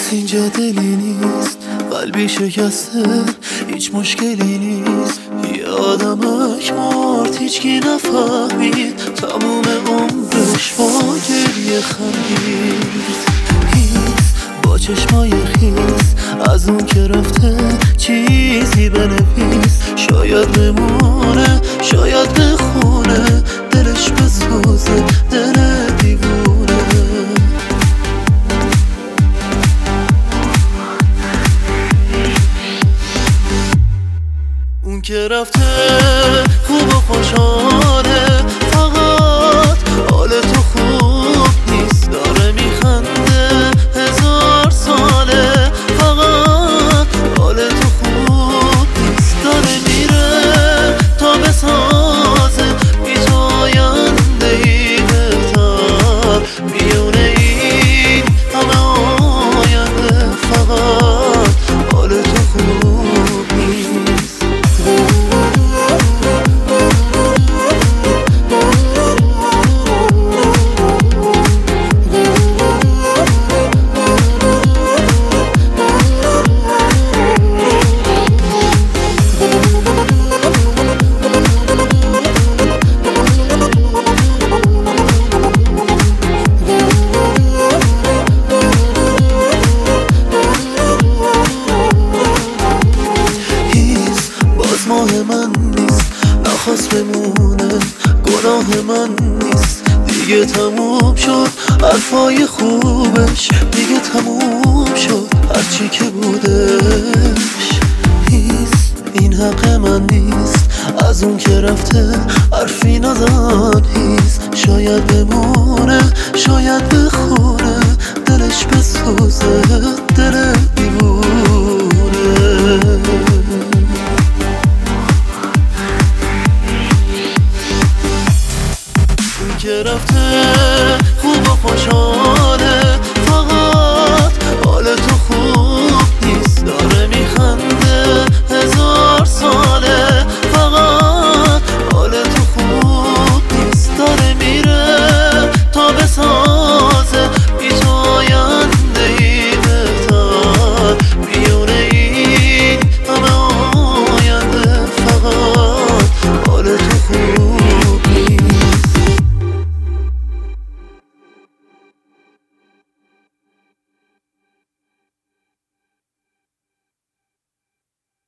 اینجا دلی نیست، قلبی شکسته، هیچ مشکلی نیست. یه آدمک مرد هیچکی نفهمید، تموم عمرش با گریه خندید. هیس با چشمای خیس از اون که رفته چیزی بنویس. شاید بمونه شاید بخونه، دلش بسوزه دل دیوونه. اون که رفته خوب و خوشحاله، فقط حال تو خوب نیست. داره میخنده 1000 ساله، فقط حال تو خوب نیست. داره میره تا بسازه بی تو آینده‌ای بهتر. میونه این همه آینده، فقط حال تو خوب نیست. ماه من نیست، نخواست بمونه، گناه من نیست. دیگه تموم شد حرفای خوبش، دیگه تموم شد هرچی که بودش. هیس این حق من نیست، از اون که رفته حرفی نزن. هیس شاید بمونه شاید بخونه، دلش بسوزه